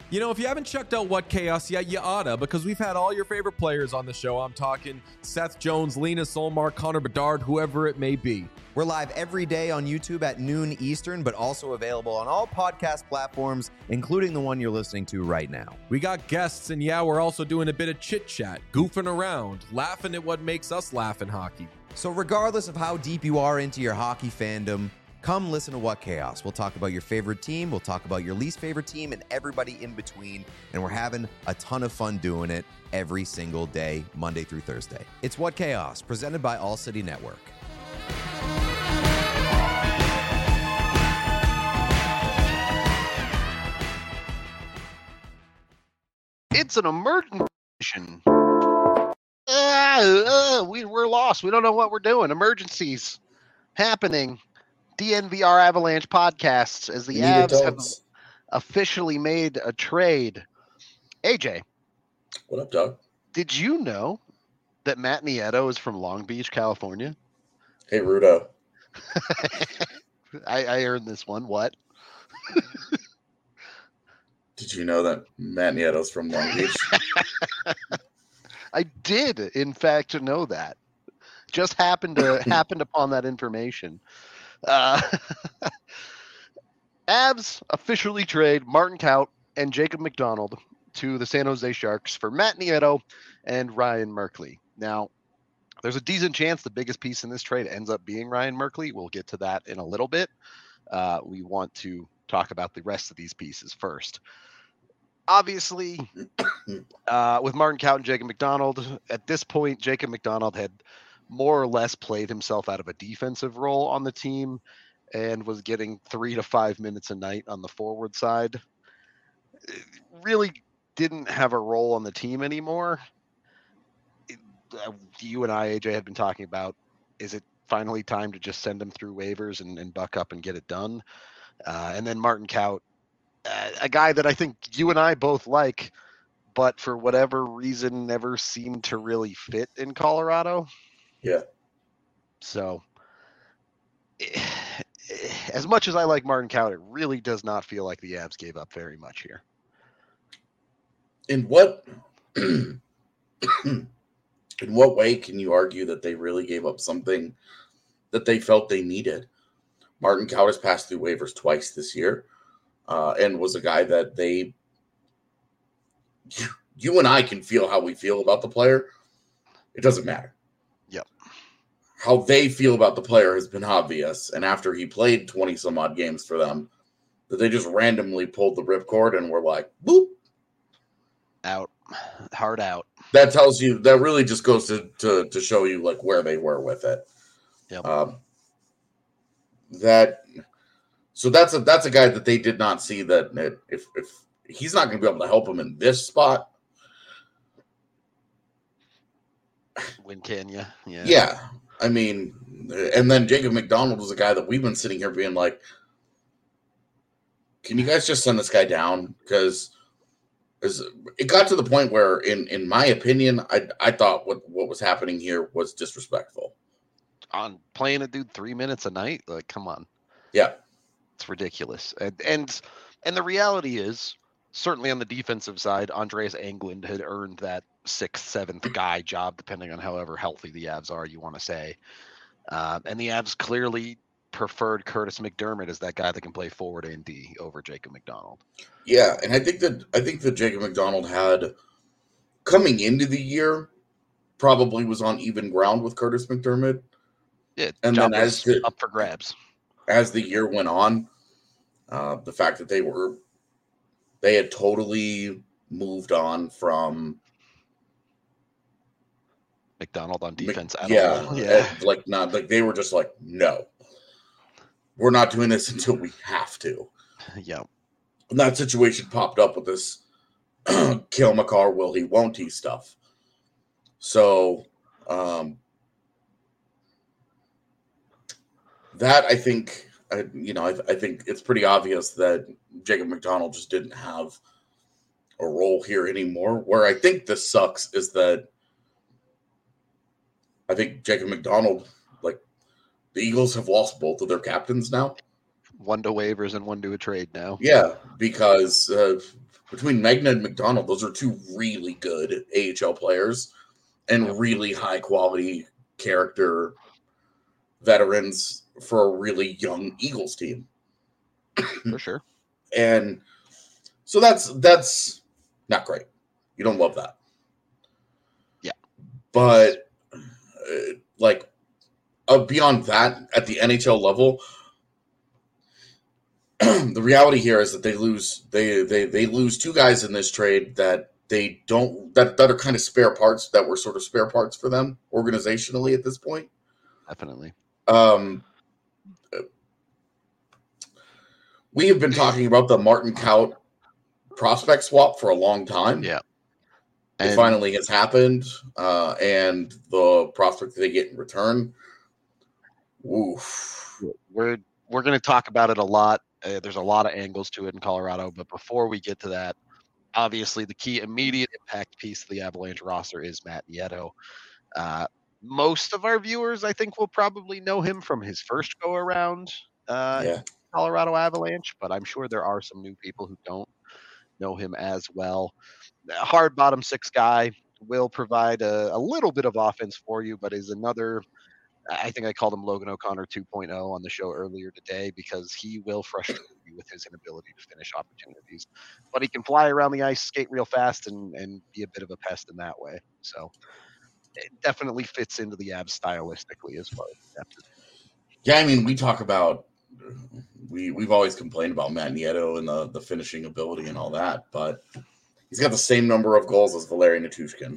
You know, if you haven't checked out What Chaos yet, you oughta, because we've had all your favorite players on the show. I'm talking Seth Jones, Lena Solmark, Connor Bedard, whoever it may be. We're live every day on YouTube at noon Eastern, but also available on all podcast platforms, including the one you're listening to right now. We got guests, and yeah, we're also doing a bit of chit-chat, goofing around, laughing at what makes us laugh in hockey. So regardless of how deep you are into your hockey fandom, come listen to What Chaos. We'll talk about your favorite team, we'll talk about your least favorite team, and everybody in between. And we're having a ton of fun doing it every single day, Monday through Thursday. It's What Chaos, presented by All City Network. It's an emergency. We're lost. We don't know what we're doing. Emergencies happening. DNVR Avalanche podcasts as the Avs have officially made a trade. AJ. What up, Doug? Did you know that Matt Nieto is from Long Beach, California? Hey, Rudo. I earned this one. What? Did you know that Matt Nieto's from Long Beach? I did, in fact, know that. Just happened upon that information. Avs officially trade Martin Kaut and Jacob McDonald to the San Jose Sharks for Matt Nieto and Ryan Merkley. Now, there's a decent chance the biggest piece in this trade ends up being Ryan Merkley. We'll get to that in a little bit. We want to talk about the rest of these pieces first. Obviously, with Martin Kaut and Jacob McDonald, at this point, Jacob McDonald had more or less played himself out of a defensive role on the team and was getting 3 to 5 minutes a night on the forward side. Really didn't have a role on the team anymore. You and I, AJ, had been talking about, is it finally time to just send him through waivers and buck up and get it done? And then Martin Kaut, a guy that I think you and I both like, but for whatever reason never seemed to really fit in Colorado. Yeah. So, as much as I like Martin Kaut, it really does not feel like the Avs gave up very much here. In what in what way can you argue that they really gave up something that they felt they needed? Martin Kaut has passed through waivers twice this year, and was a guy that you and I can feel how we feel about the player. It doesn't matter. Yep. How they feel about the player has been obvious. And after he played 20 some odd games for them, that they just randomly pulled the ripcord and were like, boop. Out. Hard out. That tells you, that really just goes to show you like where they were with it. Yep. So that's a guy that they did not see that if he's not going to be able to help him in this spot. When can you? Yeah. Yeah. I mean, and then Jacob McDonald was a guy that we've been sitting here being like, can you guys just send this guy down? Because it got to the point where, in my opinion, I thought what was happening here was disrespectful. On playing a dude 3 minutes a night? Like, come on. Yeah. It's ridiculous. And the reality is, certainly on the defensive side, Andreas Englund had earned that 6th, 7th guy job, depending on however healthy the Avs are, you want to say. And the Avs clearly preferred Curtis McDermott as that guy that can play forward and D over Jacob McDonald. Yeah, and I think that Jacob McDonald had, coming into the year, probably was on even ground with Curtis McDermott. Yeah, and job then was up for grabs. As the year went on, the fact that they had totally moved on from McDonald on defense at all. Yeah. They were just like, no, we're not doing this until we have to. Yeah. And that situation popped up with this Cale Makar, will he, won't he stuff. So, that I think, I think it's pretty obvious that Jacob McDonald just didn't have a role here anymore. Where I think this sucks is that I think Jacob McDonald, like, the Eagles have lost both of their captains now. one to waivers and one to a trade now. Yeah, because between Magna and McDonald, those are two really good AHL players and really high quality character veterans for a really young Eagles team. For sure. And so that's not great. You don't love that. Yeah. But beyond that, at the NHL level, the reality here is that they lose two guys in this trade that that are kind of spare parts, that were sort of spare parts for them organizationally at this point. Definitely. We have been talking about the Martin Kaut prospect swap for a long time. Yeah. It finally has happened, and the prospect that they get in return. Oof. We're going to talk about it a lot. There's a lot of angles to it in Colorado, but before we get to that, obviously the key immediate impact piece of the Avalanche roster is Matt Nieto. Most of our viewers, I think, will probably know him from his first go around Colorado Avalanche, but I'm sure there are some new people who don't know him as well. Hard bottom six guy, will provide a little bit of offense for you, but is another, I think I called him Logan O'Connor 2.0 on the show earlier today, because he will frustrate you with his inability to finish opportunities. But he can fly around the ice, skate real fast, and be a bit of a pest in that way. So it definitely fits into the Avs stylistically as far as depth. Yeah, I mean, we talk about, we've always complained about Matt Nieto and the finishing ability and all that, but he's got the same number of goals as Valeri Nichushkin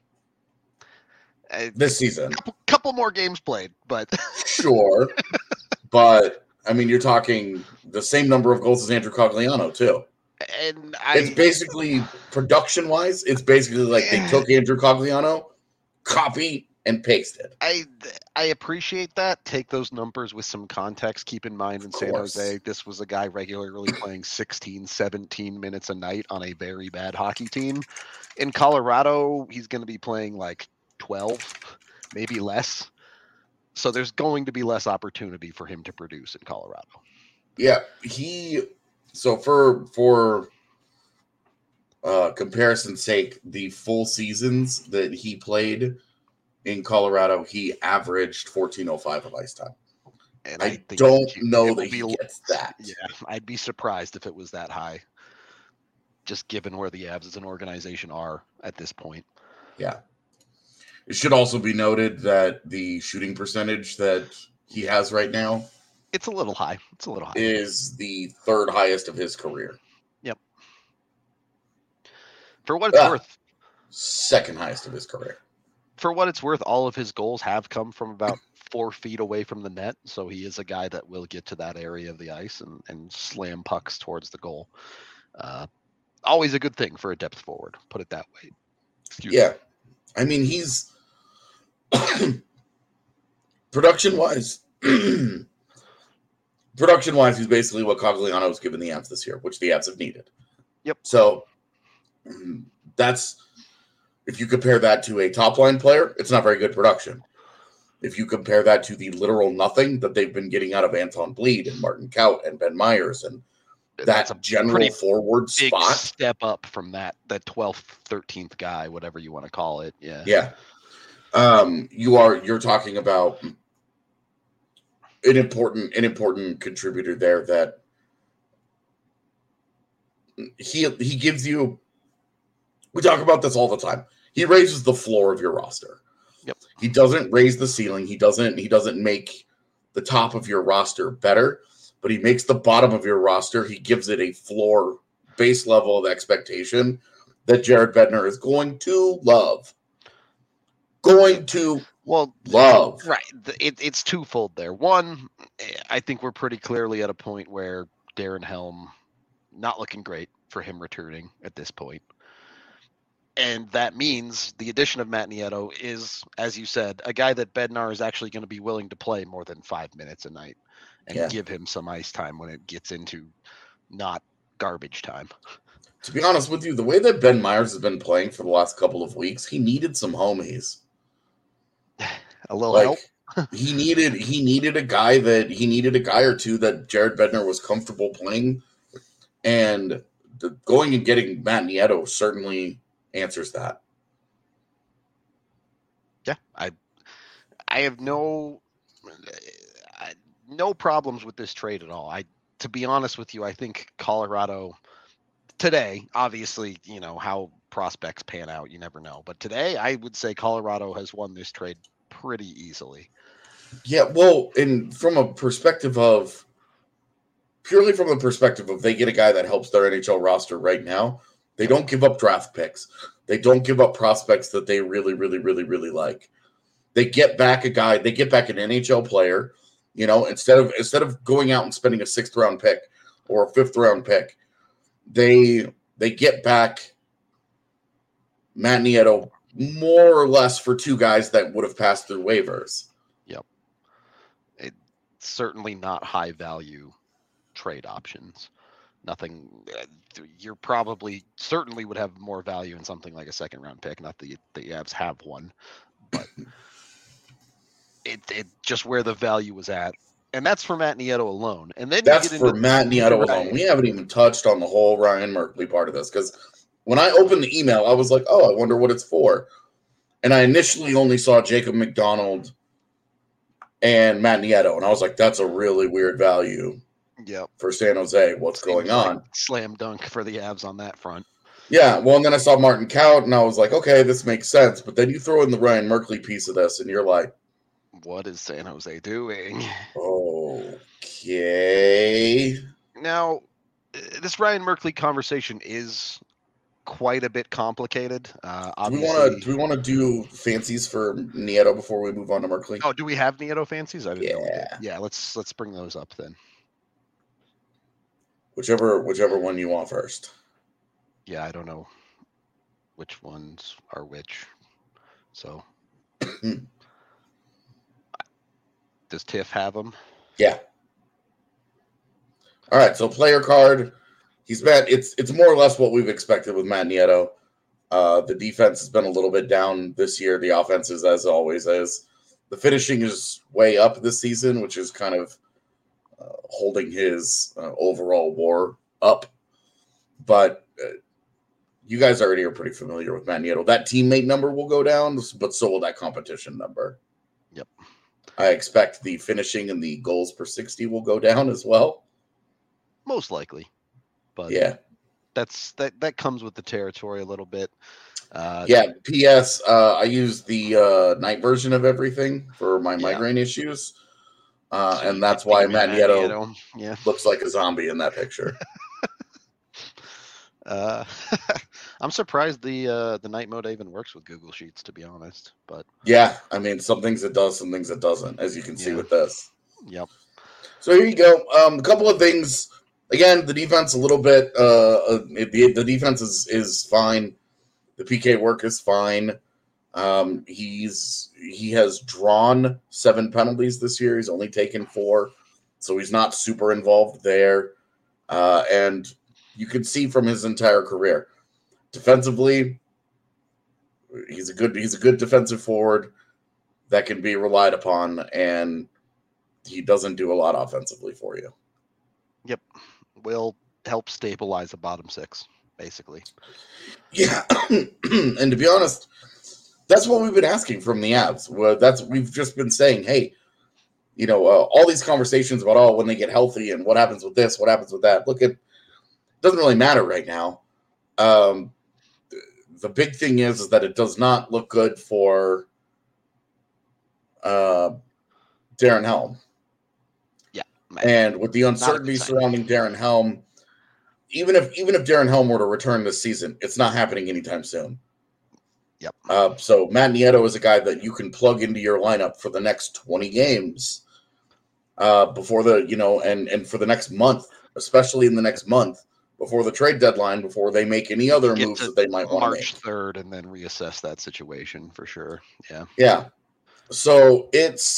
this season. Couple more games played, but sure. But I mean, you're talking the same number of goals as Andrew Cogliano too. And it's basically, production wise, it's basically like they took Andrew Cogliano, copy and pasted. I appreciate that. Take those numbers with some context. Keep in mind, in San Jose, this was a guy regularly playing 16, 17 minutes a night on a very bad hockey team. In Colorado, he's going to be playing like 12, maybe less. So there's going to be less opportunity for him to produce in Colorado. Yeah, so for comparison's sake, the full seasons that he played in Colorado, he averaged 14.05 of ice time. And I don't know that he gets that. Yeah, I'd be surprised if it was that high, just given where the Avs as an organization are at this point. Yeah. It should also be noted that the shooting percentage that he has right now, it's a little high. Is the third highest of his career. Yep. For what it's worth, second highest of his career. For what it's worth, all of his goals have come from about 4 feet away from the net. So he is a guy that will get to that area of the ice and slam pucks towards the goal. Always a good thing for a depth forward, put it that way. Excuse me. I mean, he's production-wise, he's basically what Cogliano was given the Avs this year, which the Avs have needed. Yep. So that's, if you compare that to a top-line player, it's not very good production. If you compare that to the literal nothing that they've been getting out of Anton Bleed and Martin Kaut and Ben Myers and that's a general forward big spot. Step up from that 12th, 13th guy, whatever you want to call it. Yeah. Yeah. You're talking about an important contributor there that he gives you. We talk about this all the time. He raises the floor of your roster. Yep. He doesn't raise the ceiling. He doesn't make the top of your roster better, but he makes the bottom of your roster. He gives it a floor base level of expectation that Jared Bednar is going to love. Love. Right. It's twofold there. One, I think we're pretty clearly at a point where Darren Helm, not looking great for him returning at this point. And that means the addition of Matt Nieto is, as you said, a guy that Bednar is actually going to be willing to play more than 5 minutes a night and give him some ice time when it gets into not garbage time. To be honest with you, the way that Ben Myers has been playing for the last couple of weeks, he needed some homies. A little help? he needed a guy or two that Jared Bednar was comfortable playing, and going and getting Matt Nieto certainly answers that. Yeah, I have no problems with this trade at all. To be honest with you, I think Colorado today, obviously, how prospects pan out, you never know. But today, I would say Colorado has won this trade pretty easily. Yeah, well, and purely from the perspective of they get a guy that helps their NHL roster right now, they don't give up draft picks. They don't give up prospects that they really, really, really, really like. They get back a guy. They get back an NHL player. Instead of going out and spending a 6th round pick or a 5th round pick, they get back Matt Nieto more or less for 2 guys that would have passed through waivers. Yep, it's certainly not high value trade options. Nothing. You're certainly would have more value in something like a 2nd round pick. Not that the Avs have one, but it just where the value was at, and that's for Matt Nieto alone. And then that's for Matt Nieto alone. We haven't even touched on the whole Ryan Merkley part of this, because when I opened the email, I was like, "Oh, I wonder what it's for," and I initially only saw Jacob McDonald and Matt Nieto, and I was like, "That's a really weird value." Yep. For San Jose, what's going on? Slam dunk for the Avs on that front. Yeah, well, and then I saw Martin Kaut, and I was like, okay, this makes sense. But then you throw in the Ryan Merkley piece of this, and you're like, what is San Jose doing? Okay. Now, this Ryan Merkley conversation is quite a bit complicated. Do we want to do fancies for Nieto before we move on to Merkley? Oh, do we have Nieto fancies? I didn't know we did. Yeah. Yeah, let's bring those up then. Whichever one you want first. Yeah, I don't know which ones are which. So, does Tiff have them? Yeah. All right. So player card. It's more or less what we've expected with Matt Nieto. The defense has been a little bit down this year. The offense is, as always, is. The finishing is way up this season, which is kind of holding his overall WAR up. But you guys already are pretty familiar with Matt Nieto. That teammate number will go down, but so will that competition number. Yep. I expect the finishing and the goals per 60 will go down as well. Most likely. But yeah, that comes with the territory a little bit. P.S. I use the night version of everything for my migraine issues. And that's why Matt Nieto looks like a zombie in that picture. I'm surprised the night mode even works with Google Sheets, to be honest. But yeah, I mean, some things it does, some things it doesn't, as you can see with this. Yep. So here you go. A couple of things. Again, the defense a little bit. The defense is fine. The PK work is fine. He has drawn 7 penalties this year. He's only taken 4, so he's not super involved there. And you can see from his entire career, defensively, he's a good defensive forward that can be relied upon, and he doesn't do a lot offensively for you. Yep, will help stabilize the bottom 6, basically. Yeah, and to be honest, that's what we've been asking from the Avs. We've just been saying, hey, all these conversations about when they get healthy and what happens with this, what happens with that. Look, it doesn't really matter right now. The big thing is that it does not look good for Darren Helm. Yeah, and with the uncertainty surrounding Darren Helm, even if Darren Helm were to return this season, it's not happening anytime soon. Yep. So Matt Nieto is a guy that you can plug into your lineup for the next 20 games before and for the next month, especially in the next month before the trade deadline, before they make any other moves that they might want to make. March 3rd, and then reassess that situation for sure. Yeah. Yeah. So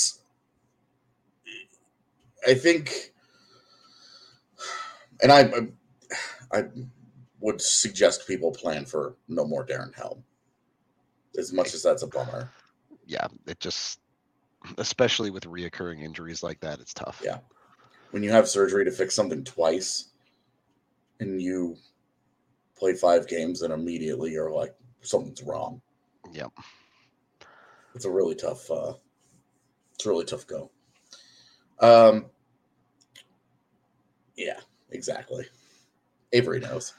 I think, and I would suggest people plan for no more Darren Helm, as much as that's a bummer. Yeah, it just especially with reoccurring injuries like that. It's tough. Yeah. When you have surgery to fix something twice and you play 5 games and immediately you're like, something's wrong. Yep. It's a really tough go. Yeah, exactly. Avery knows.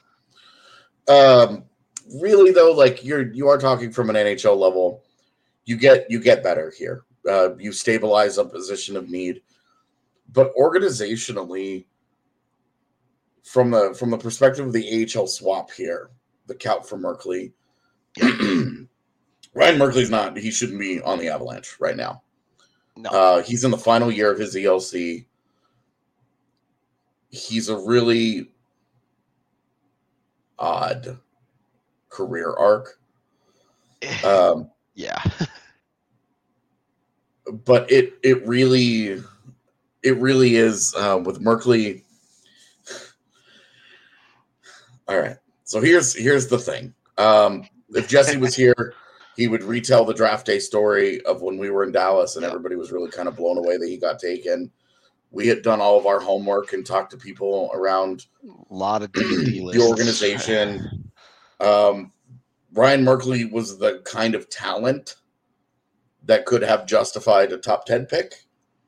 Really though, like you are talking from an NHL level, you get better here. You stabilize a position of need, but organizationally, from the perspective of the AHL swap here, the Kaut for Merkley, Ryan Merkley's not. He shouldn't be on the Avalanche right now. No. He's in the final year of his ELC. He's a really odd career arc. Yeah. But it really is with Merkley. All right. So here's the thing. If Jesse was here, he would retell the draft day story of when we were in Dallas and everybody was really kind of blown away that he got taken. We had done all of our homework and talked to people around A lot of D&D the organization. Ryan Merkley was the kind of talent that could have justified a top 10 pick.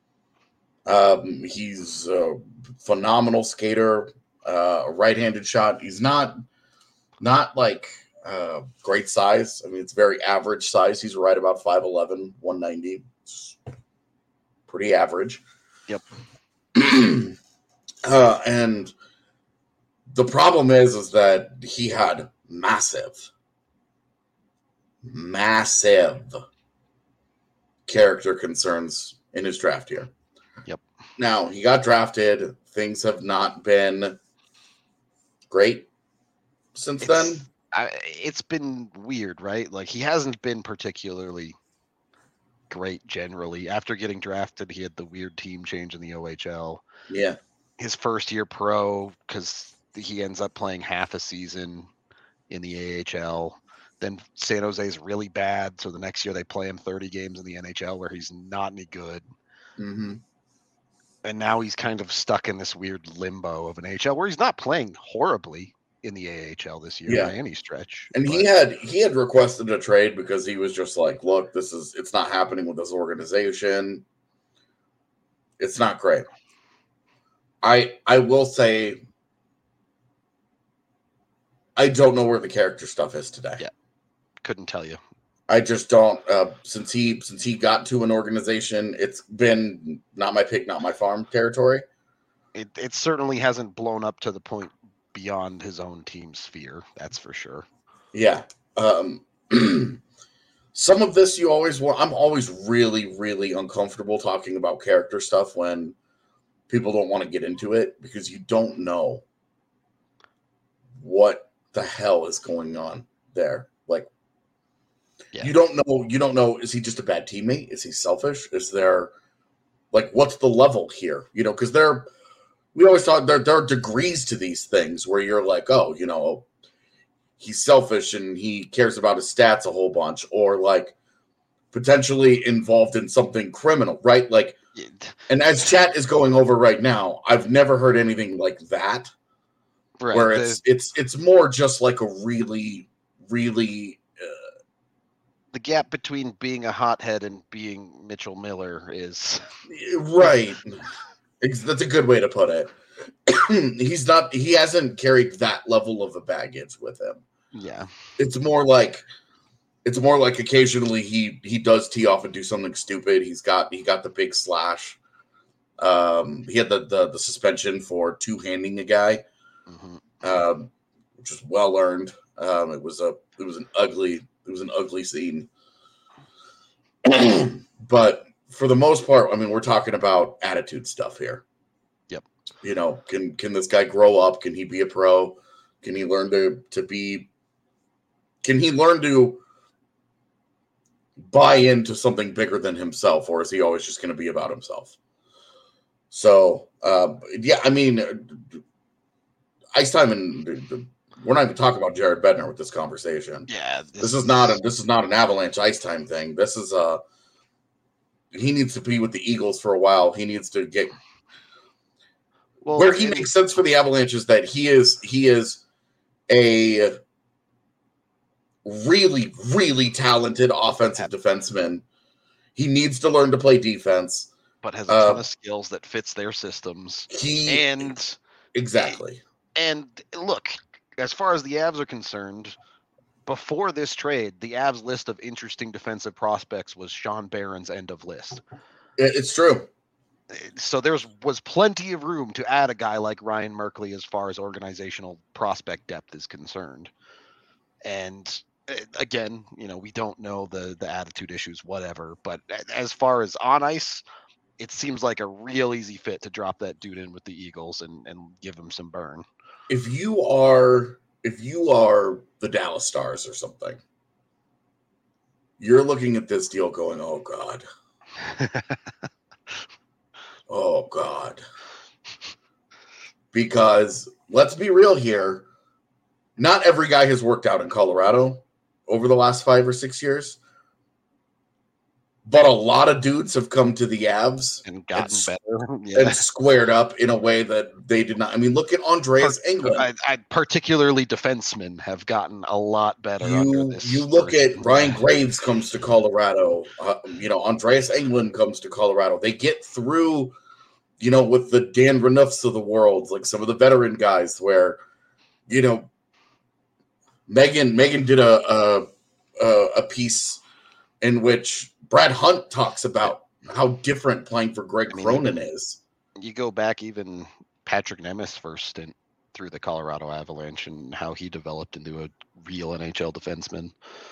He's a phenomenal skater, a right-handed shot. He's not like great size. I mean, it's very average size. He's right about 5'11", 190. It's pretty average. Yep. And the problem is that he had massive character concerns in his draft year. Yep. Now, he got drafted. Things have not been great since then. It's been weird, right? Like, he hasn't been particularly great generally. After getting drafted, he had the weird team change in the OHL. Yeah. His first year pro, because he ends up playing half a season in the AHL. Then San Jose's really bad, so the next year they play him 30 games in the NHL where he's not any good. Mm-hmm. And now he's kind of stuck in this weird limbo of an AHL where he's not playing horribly in the AHL this year by any stretch. And he had requested a trade because he was just like, look, it's not happening with this organization. It's not great. I will say I don't know where the character stuff is today. Yeah. Couldn't tell you. I just don't. Since he got to an organization, it's been not my pick, not my farm territory. It certainly hasn't blown up to the point beyond his own team sphere. That's for sure. Yeah. Some of this you always want. I'm always really, really uncomfortable talking about character stuff when people don't want to get into it because you don't know what the hell is going on there. Like, you don't know. Is he just a bad teammate? Is he selfish? Is there, like, what's the level here? You know, because we always talk, there are degrees to these things where you're like, oh, you know, he's selfish and he cares about his stats a whole bunch, or like potentially involved in something criminal, right? Like, and as chat is going over right now, I've never heard anything like that. Right, where it's more just like a really, really the gap between being a hothead and being Mitchell Miller is right. That's a good way to put it. He hasn't carried that level of a baggage with him. Yeah. It's more like occasionally he does tee off and do something stupid. He got the big slash. He had the suspension for two-handing a guy. Mm-hmm. Which was well earned. It was an ugly scene. But for the most part, I mean, we're talking about attitude stuff here. Yep. You know, can this guy grow up? Can he be a pro? Can he learn to buy into something bigger than himself, or is he always just going to be about himself? So, yeah, I mean, ice time, and we're not even talking about Jared Bednar with this conversation. Yeah, this is not an Avalanche ice time thing. This is needs to be with the Eagles for a while. He needs to get Well, he makes sense for the Avalanche is that he is a really, really talented offensive defenseman. He needs to learn to play defense, but has a ton of skills that fits their systems. Exactly. And look, as far as the Avs are concerned, before this trade, the Avs list of interesting defensive prospects was Sean Barron's end of list. It's true. So there was plenty of room to add a guy like Ryan Merkley as far as organizational prospect depth is concerned. And again, we don't know the attitude issues, whatever. But as far as on ice, it seems like a real easy fit to drop that dude in with the Eagles and give him some burn. If you are the Dallas Stars or something, you're looking at this deal going, oh God. Oh God. Because let's be real here. Not every guy has worked out in Colorado over the last 5 or 6 years. But a lot of dudes have come to the Avs and gotten better and squared up in a way that they did not. I mean, look at Andreas Englund. Particularly defensemen have gotten a lot better. You look at Ryan Graves comes to Colorado. Andreas Englund comes to Colorado. They get through, with the Dan Renoufs of the world, like some of the veteran guys where, Megan did a piece in which Brad Hunt talks about how different playing for Greg Cronin is. You go back even Patrick Nemeth's first stint through the Colorado Avalanche and how he developed into a real NHL defenseman.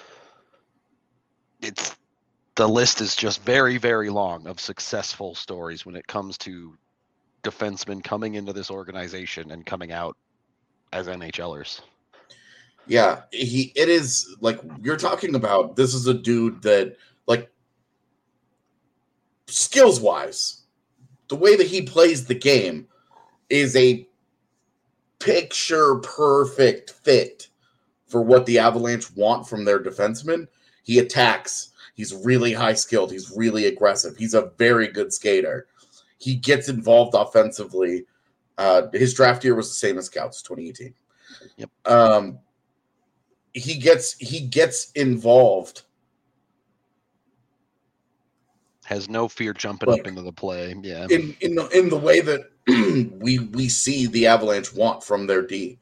The list is just very, very long of successful stories when it comes to defensemen coming into this organization and coming out as NHLers. Yeah, it is like you're talking about. This is a dude that, like, skills-wise, the way that he plays the game is a picture-perfect fit for what the Avalanche want from their defenseman. He attacks. He's really high-skilled. He's really aggressive. He's a very good skater. He gets involved offensively. His draft year was the same as Scout's, 2018. Yep. He gets involved. Has no fear jumping up into the play. Yeah. In the way that we see the Avalanche want from their D.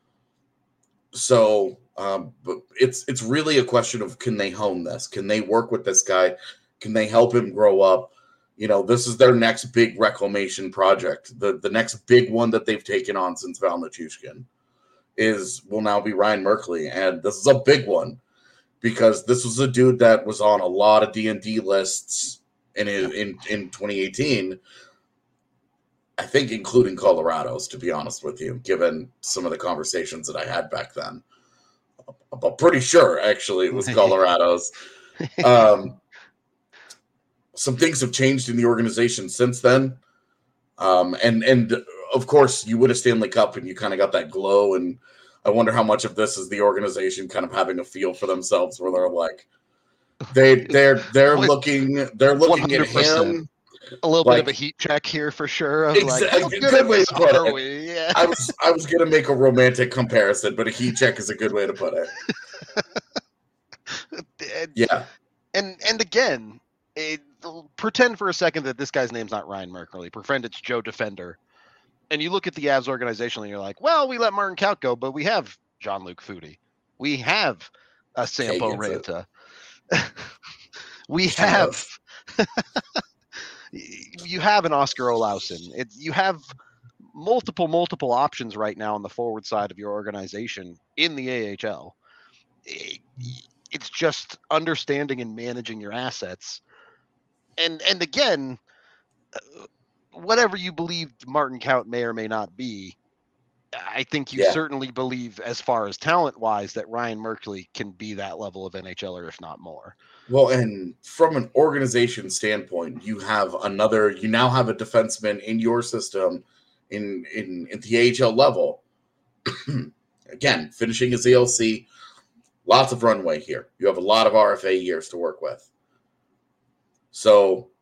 So but it's really a question of, can they hone this? Can they work with this guy? Can they help him grow up? This is their next big reclamation project. The next big one that they've taken on since Val Nichushkin will now be Ryan Merkley. And this is a big one because this was a dude that was on a lot of D&D lists in 2018, I think including Colorado's, to be honest with you, given some of the conversations that I had back then. I'm pretty sure, actually, it was Colorado's. Some things have changed in the organization since then. And of course, you win a Stanley Cup and you kind of got that glow. And I wonder how much of this is the organization kind of having a feel for themselves where they're like, they're looking at 100%. him. A little bit of a heat check here for sure. Exactly. Good way to put it. Yeah. I was gonna make a romantic comparison, but a heat check is a good way to put it. Yeah. And again, pretend for a second that this guy's name's not Ryan Merkley. Pretend it's Joe Defender. And you look at the Avs organization and you're like, well, we let Martin Kaut go, but we have Jean-Luc Foudy. We have a Sampo Ranta. We have you have an Oscar Olausson. You have multiple options right now on the forward side of your organization in the AHL. It's just understanding and managing your assets. And again, whatever you believe Martin Kaut may or may not be, I think you certainly believe, as far as talent-wise, that Ryan Merkley can be that level of NHLer, if not more. Well, and from an organization standpoint, you now have a defenseman in your system in the AHL level. Again, finishing his ELC, lots of runway here. You have a lot of RFA years to work with. So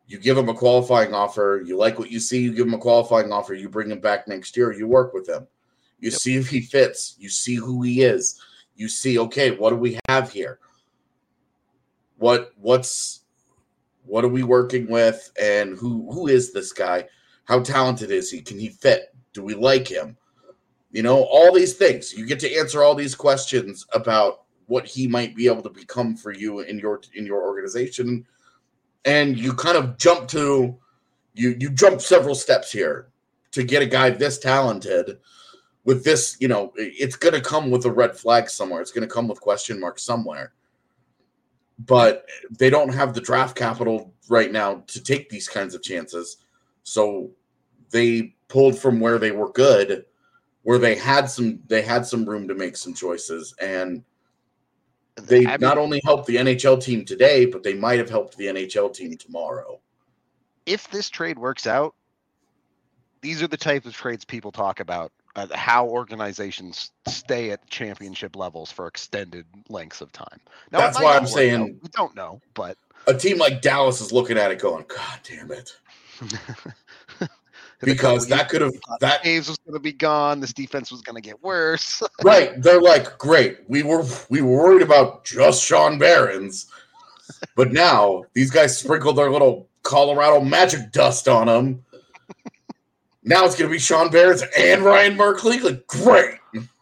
You give him a qualifying offer. You like what you see. You give him a qualifying offer. You bring him back next year. You work with him. You see if he fits. You see who he is. You see, okay, what do we have here? What are we working with? And who is this guy? How talented is he? Can he fit? Do we like him? You know, all these things. You get to answer all these questions about what he might be able to become for you in your organization. And you kind of jump several steps here to get a guy this talented with this, you know, it's going to come with a red flag somewhere. It's going to come with question marks somewhere. But they don't have the draft capital right now to take these kinds of chances. So they pulled from where they were good, where they had some room to make some choices. And they not only helped the NHL team today, but they might have helped the NHL team tomorrow. If this trade works out, these are the type of trades people talk about, how organizations stay at championship levels for extended lengths of time. Now, that's why I'm saying we don't know, but a team like Dallas is looking at it going, God damn it. Because that Taves was going to be gone. This defense was going to get worse. Right. They're like, great. We were worried about just Sean Behrens, but now these guys sprinkled their little Colorado magic dust on them. Now it's going to be Sean Behrens and Ryan Merkley. Like, great.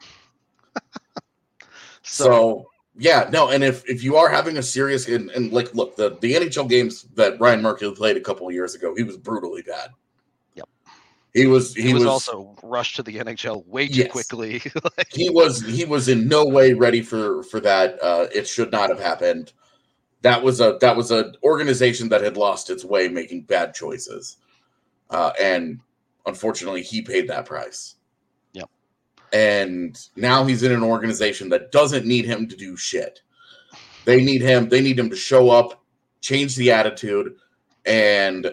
So yeah, no. And if you are having a serious and like, look, the NHL games that Ryan Merkley played a couple of years ago, he was brutally bad. He was also rushed to the NHL way too quickly. He was in no way ready for that. It should not have happened. That was an organization that had lost its way making bad choices. And unfortunately he paid that price. Yep. And now he's in an organization that doesn't need him to do shit. They need him to show up, change the attitude, and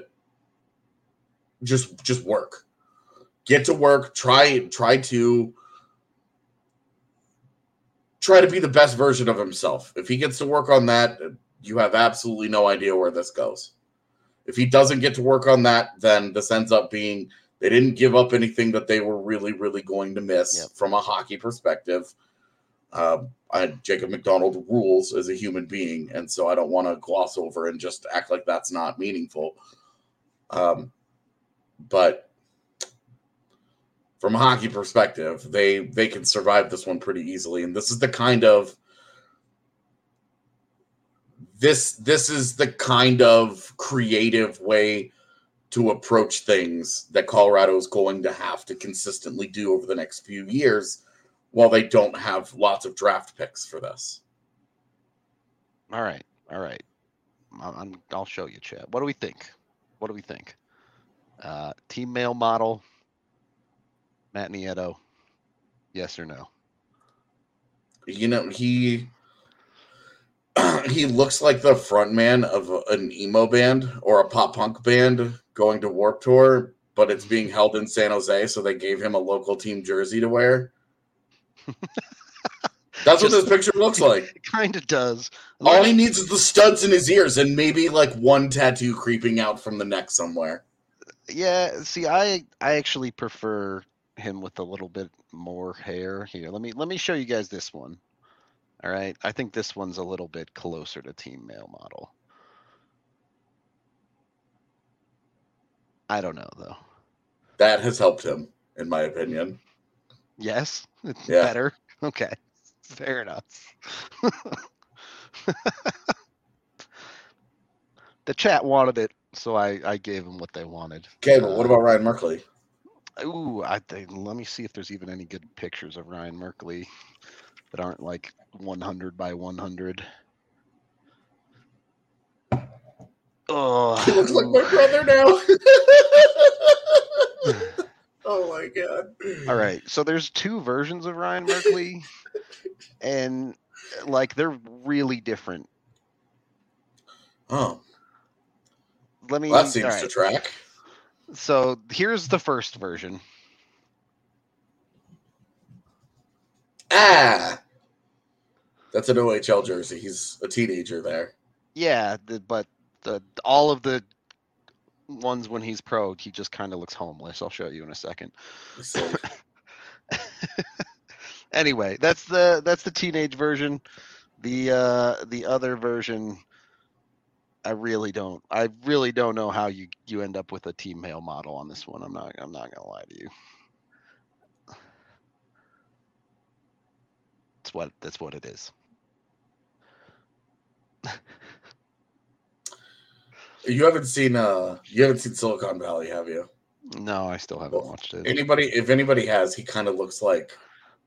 just work. Get to work. Try to be the best version of himself. If he gets to work on that, you have absolutely no idea where this goes. If he doesn't get to work on that, then this ends up being they didn't give up anything that they were really, really going to miss from a hockey perspective. Jacob McDonald rules as a human being, and so I don't want to gloss over and just act like that's not meaningful. But from a hockey perspective, they can survive this one pretty easily. And this is the kind of creative way to approach things that Colorado is going to have to consistently do over the next few years while they don't have lots of draft picks for this. All right. I'll show you, Chad. What do we think? Team mail model, Matt Nieto, yes or no? You know, he looks like the frontman of an emo band or a pop punk band going to Warped Tour, but it's being held in San Jose, so they gave him a local team jersey to wear. That's what this picture looks like. It kind of does. All he needs is the studs in his ears and maybe like one tattoo creeping out from the neck somewhere. Yeah, see, I actually prefer him with a little bit more hair. Here, let me show you guys this one. All right, I think this one's a little bit closer to team male model. I don't know though. That has helped him, in my opinion. Yes, it's better. Okay, fair enough. The chat wanted it, so I gave them what they wanted. Okay, but what about Ryan Merkley? Ooh, let me see if there's even any good pictures of Ryan Merkley that aren't like 100 by 100. Oh, he looks like my brother now. Oh my god! All right, so there's two versions of Ryan Merkley, and like they're really different. Oh. That seems to track. So here's the first version. That's an OHL jersey. He's a teenager there. Yeah, but all of the ones when he's pro, he just kind of looks homeless. I'll show you in a second. So, Anyway, that's the teenage version. The other version, I really don't know how you end up with a team male model on this one. I'm not gonna lie to you. That's what it is. you haven't seen Silicon Valley, have you? No, I still haven't watched it. If anybody has, he kind of looks like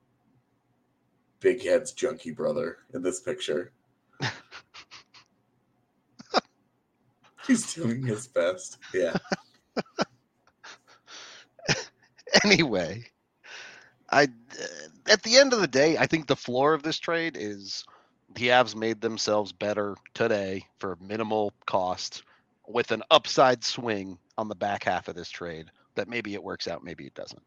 Big Head's junkie brother in this picture. He's doing his best. Yeah. Anyway, at the end of the day, I think the floor of this trade is the Avs made themselves better today for minimal cost with an upside swing on the back half of this trade that maybe it works out, maybe it doesn't.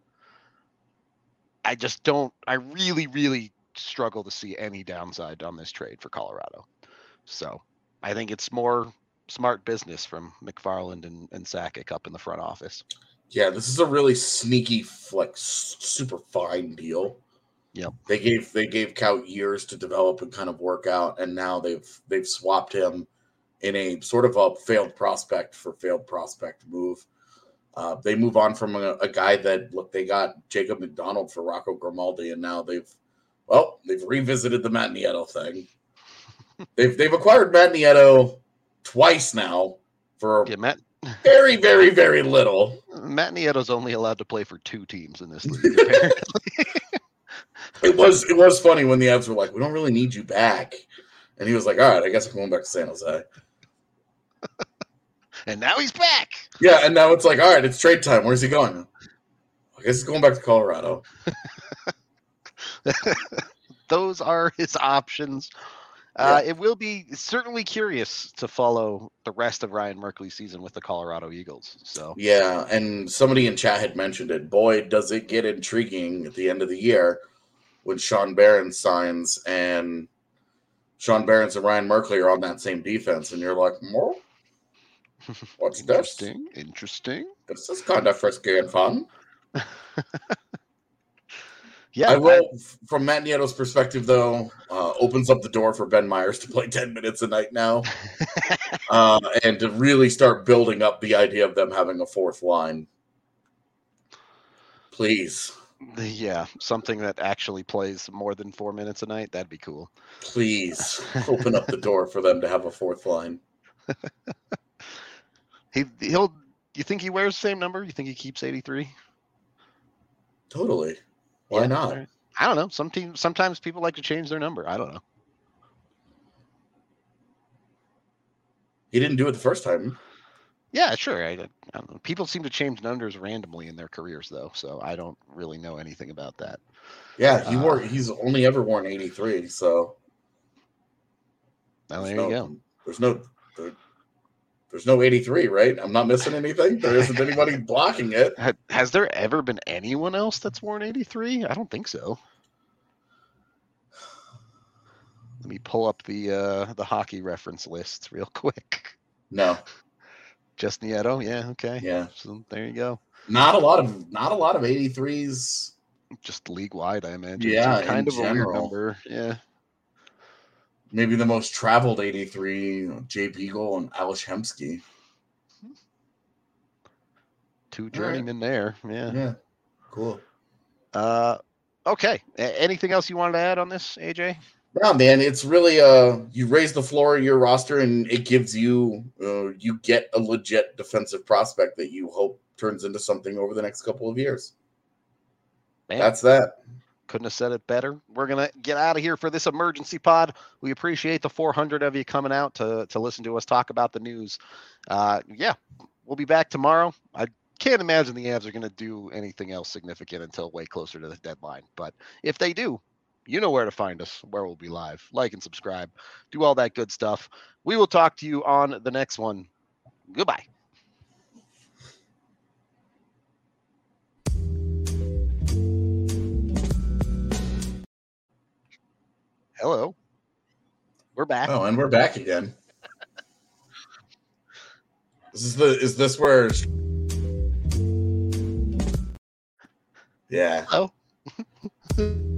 I really, really struggle to see any downside on this trade for Colorado. So I think it's more smart business from McFarland and Sakic up in the front office. Yeah, this is a really sneaky, super fine deal. Yep. They gave Kaut years to develop and kind of work out, and now they've swapped him in a sort of a failed prospect move. They move on from a guy that they got Jacob McDonald for Rocco Grimaldi, and now they've revisited the Matt Nieto thing. they've acquired Matt Nieto twice now for very, very, very little. Matt Nieto's only allowed to play for 2 teams in this league, apparently. It was funny when the Avs were like, "We don't really need you back," and he was like, "All right, I guess I'm going back to San Jose." And now he's back. Yeah, and now it's like, all right, it's trade time. Where's he going? I guess he's going back to Colorado. Those are his options. Yeah. It will be certainly curious to follow the rest of Ryan Merkley's season with the Colorado Eagles. So yeah, and somebody in chat had mentioned it. Boy, does it get intriguing at the end of the year when Sean Barron signs and Sean Barron and Ryan Merkley are on that same defense, and you're like, more? What's this? Interesting. This is kind of frisky and fun. Yeah, I will, from Matt Nieto's perspective, though, opens up the door for Ben Myers to play 10 minutes a night now, and to really start building up the idea of them having a fourth line. Please. Yeah, something that actually plays more than 4 minutes a night, that'd be cool. Please open up the door for them to have a fourth line. You think he wears the same number? You think he keeps 83? Totally. Why not? Right. I don't know. Sometimes people like to change their number. I don't know. He didn't do it the first time. Yeah, sure. I don't know. People seem to change numbers randomly in their careers, though, so I don't really know anything about that. Yeah, he's only ever worn 83, so. Well, there you go. There's no 83, right? I'm not missing anything. There isn't anybody blocking it. Has there ever been anyone else that's worn 83? I don't think so. Let me pull up the hockey reference lists real quick. No. Just Nieto? Yeah, okay. Yeah. So there you go. Not a lot of 83s. Just league wide, I imagine. Yeah, so kind of general. a weird number. Yeah. Maybe the most traveled 83, Jay Beagle and Alex Hemsky. 2 journeymen there. Yeah. Yeah. Cool. Okay. Anything else you wanted to add on this, AJ? No, man, it's really you raise the floor of your roster and it gives you you get a legit defensive prospect that you hope turns into something over the next couple of years. Man. That's that. Couldn't have said it better. We're going to get out of here for this emergency pod. We appreciate the 400 of you coming out to listen to us talk about the news. Yeah, we'll be back tomorrow. I can't imagine the Avs are going to do anything else significant until way closer to the deadline. But if they do, you know where to find us, where we'll be live. Like and subscribe. Do all that good stuff. We will talk to you on the next one. Goodbye. Hello. We're back. Oh, and we're back again. Is this where? Yeah. Oh.